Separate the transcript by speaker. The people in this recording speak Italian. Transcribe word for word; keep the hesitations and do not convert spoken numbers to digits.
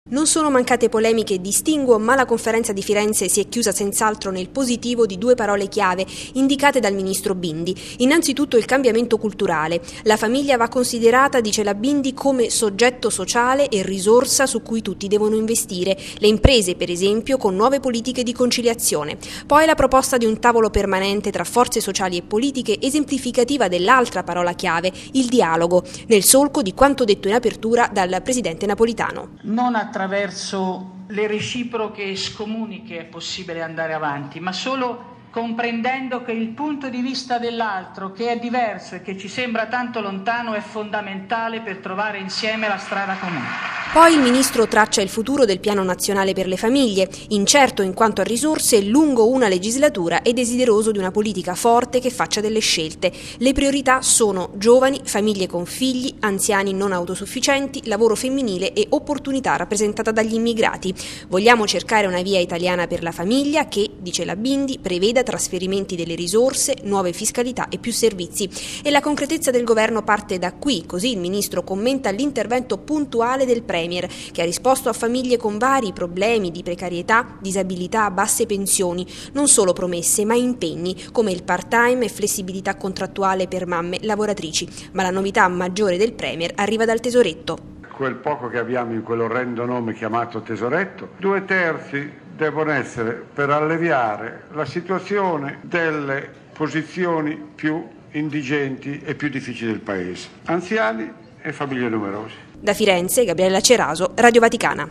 Speaker 1: Non sono mancate polemiche e distinguo, ma la conferenza di Firenze si è chiusa senz'altro nel positivo di due parole chiave indicate dal ministro Bindi. Innanzitutto il cambiamento culturale. La famiglia va considerata, dice la Bindi, come soggetto sociale e risorsa su cui tutti devono investire. Le imprese, per esempio, con nuove politiche di conciliazione. Poi la proposta di un tavolo permanente tra forze sociali e politiche, esemplificativa dell'altra parola chiave, il dialogo, nel solco di quanto detto in apertura dal presidente Napolitano.
Speaker 2: Non attraverso le reciproche scomuniche è possibile andare avanti, ma solo comprendendo che il punto di vista dell'altro, che è diverso e che ci sembra tanto lontano, è fondamentale per trovare insieme la strada comune.
Speaker 1: Poi il ministro traccia il futuro del Piano Nazionale per le Famiglie, incerto in quanto a risorse, lungo una legislatura e desideroso di una politica forte che faccia delle scelte. Le priorità sono giovani, famiglie con figli, anziani non autosufficienti, lavoro femminile e opportunità rappresentata dagli immigrati. Vogliamo cercare una via italiana per la famiglia che, dice la Bindi, preveda trasferimenti delle risorse, nuove fiscalità e più servizi. E la concretezza del governo parte da qui, così il ministro commenta l'intervento puntuale del Premier, che ha risposto a famiglie con vari problemi di precarietà, disabilità, basse pensioni, non solo promesse ma impegni, come il part-time e flessibilità contrattuale per mamme lavoratrici. Ma la novità maggiore del Premier arriva dal tesoretto.
Speaker 3: Quel poco che abbiamo in quell'orrendo nome chiamato tesoretto, due terzi devono essere per alleviare la situazione delle posizioni più indigenti e più difficili del Paese, anziani e famiglie numerose.
Speaker 1: Da Firenze, Gabriella Ceraso, Radio Vaticana.